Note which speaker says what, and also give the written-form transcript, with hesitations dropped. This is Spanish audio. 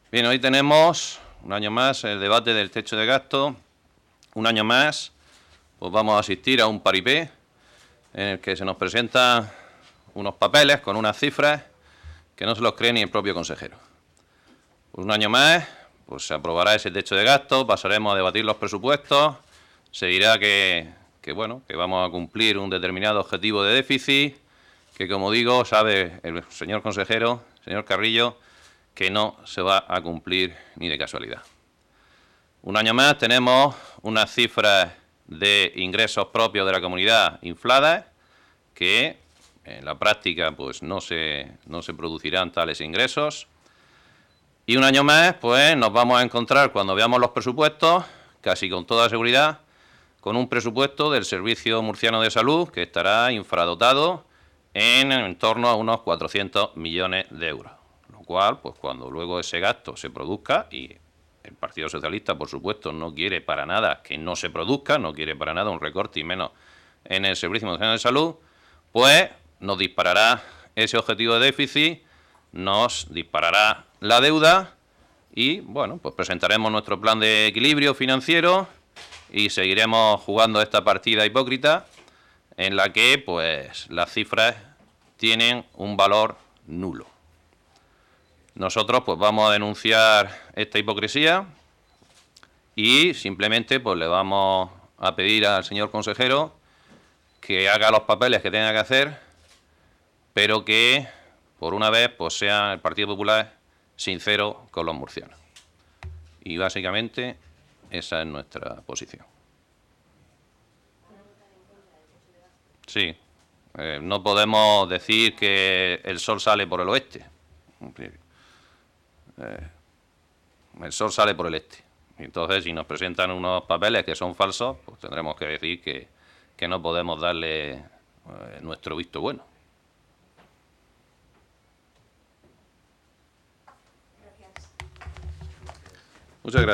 Speaker 1: Bien, hoy tenemos un año más el debate del techo de gasto. Un año más, pues vamos a asistir a un paripé en el que se nos presentan unos papeles con unas cifras que no se los cree ni el propio consejero. Un año más, pues se aprobará ese techo de gasto, pasaremos a debatir los presupuestos, se dirá que vamos a cumplir un determinado objetivo de déficit, que como digo, sabe el señor consejero, señor Carrillo, que no se va a cumplir ni de casualidad. Un año más tenemos unas cifras de ingresos propios de la comunidad infladas, que en la práctica pues no se producirán tales ingresos. Y un año más pues nos vamos a encontrar, cuando veamos los presupuestos, casi con toda seguridad, con un presupuesto del Servicio Murciano de Salud que estará infradotado en torno a unos 400 millones de euros. Lo cual, pues cuando luego ese gasto se produzca, y el Partido Socialista, por supuesto, no quiere para nada que no se produzca, no quiere para nada un recorte y menos en el Servicio Murciano de Salud, pues nos disparará ese objetivo de déficit, nos disparará la deuda y, bueno, pues presentaremos nuestro plan de equilibrio financiero y seguiremos jugando esta partida hipócrita en la que, pues, las cifras tienen un valor nulo. Nosotros, pues, vamos a denunciar esta hipocresía y simplemente, pues, le vamos a pedir al señor consejero que haga los papeles que tenga que hacer, pero que, por una vez, pues, sea el Partido Popular sincero con los murcianos. Y, básicamente, esa es nuestra posición. Sí. No podemos decir que el sol sale por el oeste. El sol sale por el este. Entonces, si nos presentan unos papeles que son falsos, pues tendremos que decir que no podemos darle nuestro visto bueno. Muchas gracias.